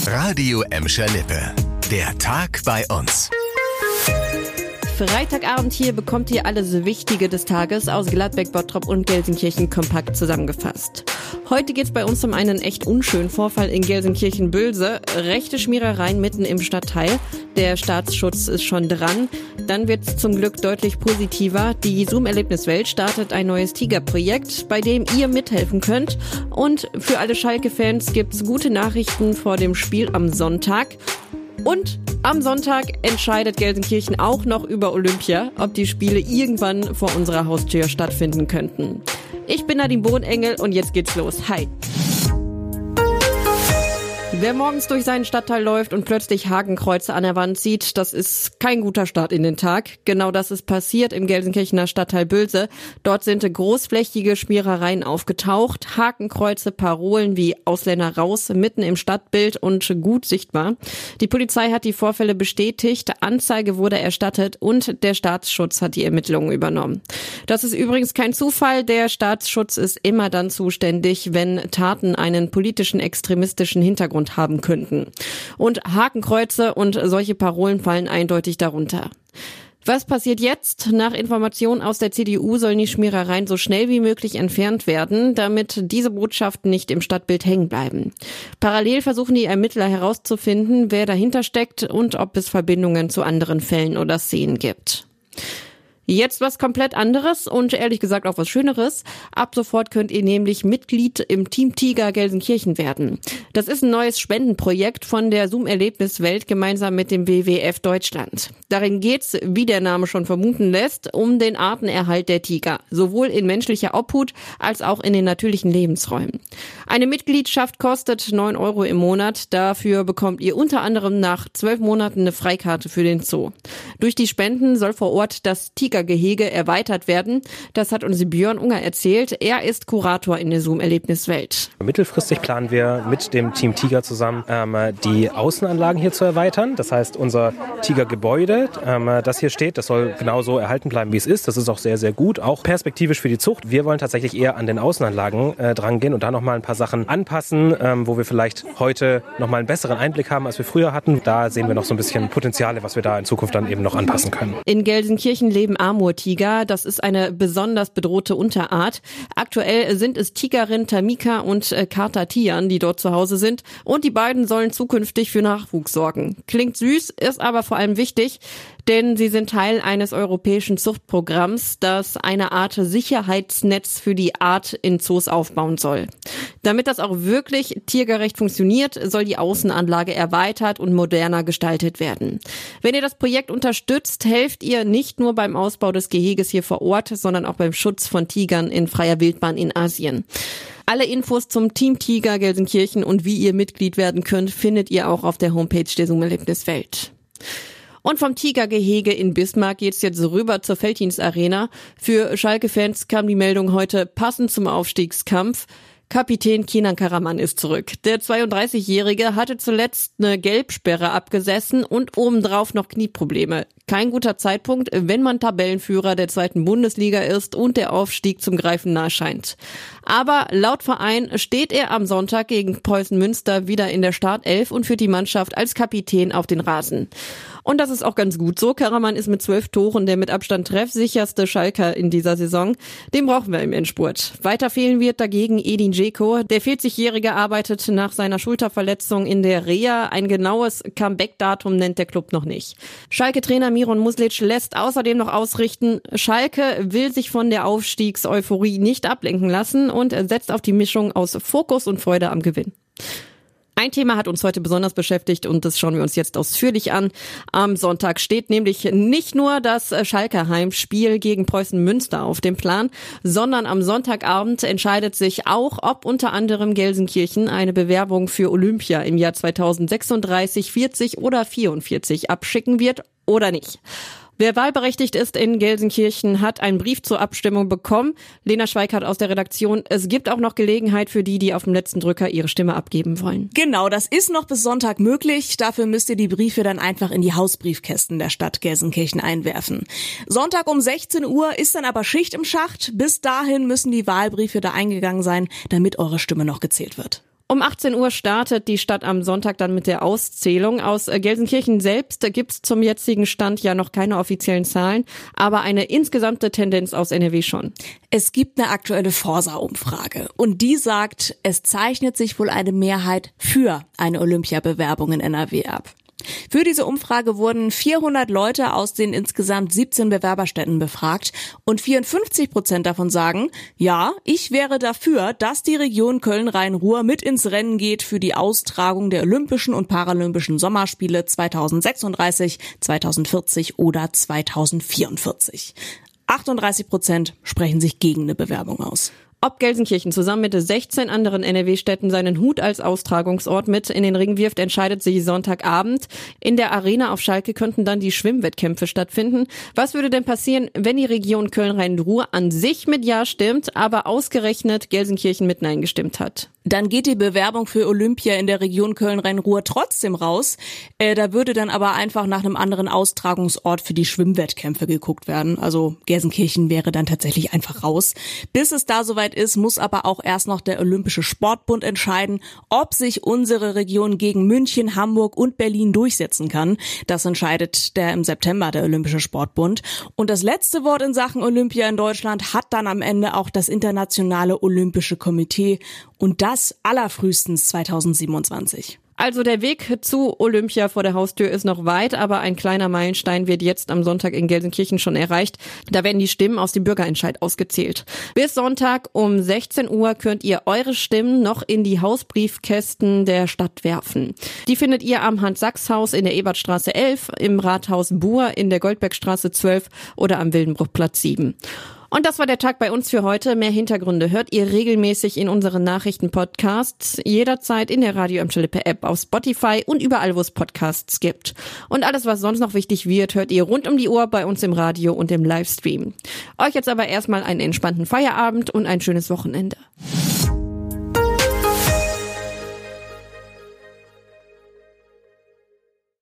Radio Emscher Lippe. Der Tag bei uns. Freitagabend hier bekommt ihr alles Wichtige des Tages aus Gladbeck, Bottrop und Gelsenkirchen kompakt zusammengefasst. Heute geht's bei uns um einen echt unschönen Vorfall in Gelsenkirchen-Bülse. Rechte Schmierereien mitten im Stadtteil. Der Staatsschutz ist schon dran. Dann wird's zum Glück deutlich positiver. Die Zoom-Erlebniswelt startet ein neues Tiger-Projekt, bei dem ihr mithelfen könnt. Und für alle Schalke-Fans gibt's gute Nachrichten vor dem Spiel am Sonntag. Und am Sonntag entscheidet Gelsenkirchen auch noch über Olympia, ob die Spiele irgendwann vor unserer Haustür stattfinden könnten. Ich bin Nadine Bohnengel und jetzt geht's los. Hi! Wer morgens durch seinen Stadtteil läuft und plötzlich Hakenkreuze an der Wand sieht, das ist kein guter Start in den Tag. Genau das ist passiert im Gelsenkirchener Stadtteil Bülse. Dort sind großflächige Schmierereien aufgetaucht, Hakenkreuze, Parolen wie Ausländer raus, mitten im Stadtbild und gut sichtbar. Die Polizei hat die Vorfälle bestätigt, Anzeige wurde erstattet und der Staatsschutz hat die Ermittlungen übernommen. Das ist übrigens kein Zufall, der Staatsschutz ist immer dann zuständig, wenn Taten einen politischen, extremistischen Hintergrund haben könnten. Und Hakenkreuze und solche Parolen fallen eindeutig darunter. Was passiert jetzt? Nach Informationen aus der CDU sollen die Schmierereien so schnell wie möglich entfernt werden, damit diese Botschaften nicht im Stadtbild hängen bleiben. Parallel versuchen die Ermittler herauszufinden, wer dahinter steckt und ob es Verbindungen zu anderen Fällen oder Szenen gibt. Jetzt was komplett anderes und ehrlich gesagt auch was Schöneres. Ab sofort könnt ihr nämlich Mitglied im Team Tiger Gelsenkirchen werden. Das ist ein neues Spendenprojekt von der Zoom-Erlebniswelt gemeinsam mit dem WWF Deutschland. Darin geht's, wie der Name schon vermuten lässt, um den Artenerhalt der Tiger, sowohl in menschlicher Obhut als auch in den natürlichen Lebensräumen. Eine Mitgliedschaft kostet 9 € im Monat. Dafür bekommt ihr unter anderem nach 12 Monaten eine Freikarte für den Zoo. Durch die Spenden soll vor Ort das Tigergehege erweitert werden. Das hat uns Björn Unger erzählt. Er ist Kurator in der Zoom-Erlebniswelt. Mittelfristig planen wir mit dem Team Tiger zusammen, die Außenanlagen hier zu erweitern. Das heißt, unser Tigergebäude, das hier steht, das soll genauso erhalten bleiben, wie es ist. Das ist auch sehr, sehr gut, auch perspektivisch für die Zucht. Wir wollen tatsächlich eher an den Außenanlagen drangehen und da nochmal ein paar Sachen anpassen, wo wir vielleicht heute nochmal einen besseren Einblick haben, als wir früher hatten. Da sehen wir noch so ein bisschen Potenziale, was wir da in Zukunft dann eben noch anpassen können. In Gelsenkirchen leben Amurtiger. Das ist eine besonders bedrohte Unterart. Aktuell sind es Tigerin Tamika und Kater Tian, die dort zu Hause sind. Und die beiden sollen zukünftig für Nachwuchs sorgen. Klingt süß, ist aber vor allem wichtig, denn sie sind Teil eines europäischen Zuchtprogramms, das eine Art Sicherheitsnetz für die Art in Zoos aufbauen soll. Damit das auch wirklich tiergerecht funktioniert, soll die Außenanlage erweitert und moderner gestaltet werden. Wenn ihr das Projekt unterstützt, helft ihr nicht nur beim Ausbau des Geheges hier vor Ort, sondern auch beim Schutz von Tigern in freier Wildbahn in Asien. Alle Infos zum Team Tiger Gelsenkirchen und wie ihr Mitglied werden könnt, findet ihr auch auf der Homepage der Zoom-Erlebniswelt. Und vom Tigergehege in Bismarck geht's jetzt rüber zur Felddienstarena. Für Schalke-Fans kam die Meldung heute passend zum Aufstiegskampf. Kapitän Kenan Karaman ist zurück. Der 32-Jährige hatte zuletzt eine Gelbsperre abgesessen und obendrauf noch Knieprobleme. Kein guter Zeitpunkt, wenn man Tabellenführer der 2. Bundesliga ist und der Aufstieg zum Greifen nahe scheint. Aber laut Verein steht er am Sonntag gegen Preußen Münster wieder in der Startelf und führt die Mannschaft als Kapitän auf den Rasen. Und das ist auch ganz gut so. Karaman ist mit 12 Toren der mit Abstand treffsicherste Schalker in dieser Saison. Den brauchen wir im Endspurt. Weiter fehlen wird dagegen Edin Dzeko. Der 40-Jährige arbeitet nach seiner Schulterverletzung in der Reha. Ein genaues Comeback-Datum nennt der Club noch nicht. Schalke-Trainer Miron Muslic lässt außerdem noch ausrichten, Schalke will sich von der Aufstiegseuphorie nicht ablenken lassen und setzt auf die Mischung aus Fokus und Freude am Gewinn. Ein Thema hat uns heute besonders beschäftigt und das schauen wir uns jetzt ausführlich an. Am Sonntag steht nämlich nicht nur das Schalker Heimspiel gegen Preußen Münster auf dem Plan, sondern am Sonntagabend entscheidet sich auch, ob unter anderem Gelsenkirchen eine Bewerbung für Olympia im Jahr 2036, 40 oder 44 abschicken wird oder nicht. Wer wahlberechtigt ist in Gelsenkirchen, hat einen Brief zur Abstimmung bekommen. Lena Schweikart aus der Redaktion. Es gibt auch noch Gelegenheit für die auf dem letzten Drücker ihre Stimme abgeben wollen. Genau, das ist noch bis Sonntag möglich. Dafür müsst ihr die Briefe dann einfach in die Hausbriefkästen der Stadt Gelsenkirchen einwerfen. Sonntag um 16 Uhr ist dann aber Schicht im Schacht. Bis dahin müssen die Wahlbriefe da eingegangen sein, damit eure Stimme noch gezählt wird. Um 18 Uhr startet die Stadt am Sonntag dann mit der Auszählung. Aus Gelsenkirchen selbst gibt's zum jetzigen Stand ja noch keine offiziellen Zahlen, aber eine insgesamte Tendenz aus NRW schon. Es gibt eine aktuelle Forsa-Umfrage und die sagt, es zeichnet sich wohl eine Mehrheit für eine Olympiabewerbung in NRW ab. Für diese Umfrage wurden 400 Leute aus den insgesamt 17 Bewerberstädten befragt und 54% davon sagen, ja, ich wäre dafür, dass die Region Köln-Rhein-Ruhr mit ins Rennen geht für die Austragung der Olympischen und Paralympischen Sommerspiele 2036, 2040 oder 2044. 38% sprechen sich gegen eine Bewerbung aus. Ob Gelsenkirchen zusammen mit 16 anderen NRW-Städten seinen Hut als Austragungsort mit in den Ring wirft, entscheidet sich Sonntagabend. In der Arena auf Schalke könnten dann die Schwimmwettkämpfe stattfinden. Was würde denn passieren, wenn die Region Köln-Rhein-Ruhr an sich mit Ja stimmt, aber ausgerechnet Gelsenkirchen mit Nein gestimmt hat? Dann geht die Bewerbung für Olympia in der Region Köln-Rhein-Ruhr trotzdem raus. Da würde dann aber einfach nach einem anderen Austragungsort für die Schwimmwettkämpfe geguckt werden. Also Gelsenkirchen wäre dann tatsächlich einfach raus. Bis es da soweit ist, muss aber auch erst noch der Olympische Sportbund entscheiden, ob sich unsere Region gegen München, Hamburg und Berlin durchsetzen kann. Das entscheidet im September der Olympische Sportbund. Und das letzte Wort in Sachen Olympia in Deutschland hat dann am Ende auch das Internationale Olympische Komitee. Und das allerfrühestens 2027. Also der Weg zu Olympia vor der Haustür ist noch weit, aber ein kleiner Meilenstein wird jetzt am Sonntag in Gelsenkirchen schon erreicht. Da werden die Stimmen aus dem Bürgerentscheid ausgezählt. Bis Sonntag um 16 Uhr könnt ihr eure Stimmen noch in die Hausbriefkästen der Stadt werfen. Die findet ihr am Hans-Sachs-Haus in der Ebertstraße 11, im Rathaus Buhr in der Goldbergstraße 12 oder am Wildenbruchplatz 7. Und das war der Tag bei uns für heute. Mehr Hintergründe hört ihr regelmäßig in unseren Nachrichten-Podcasts, jederzeit in der Radio Emscher Lippe App, auf Spotify und überall, wo es Podcasts gibt. Und alles, was sonst noch wichtig wird, hört ihr rund um die Uhr bei uns im Radio und im Livestream. Euch jetzt aber erstmal einen entspannten Feierabend und ein schönes Wochenende.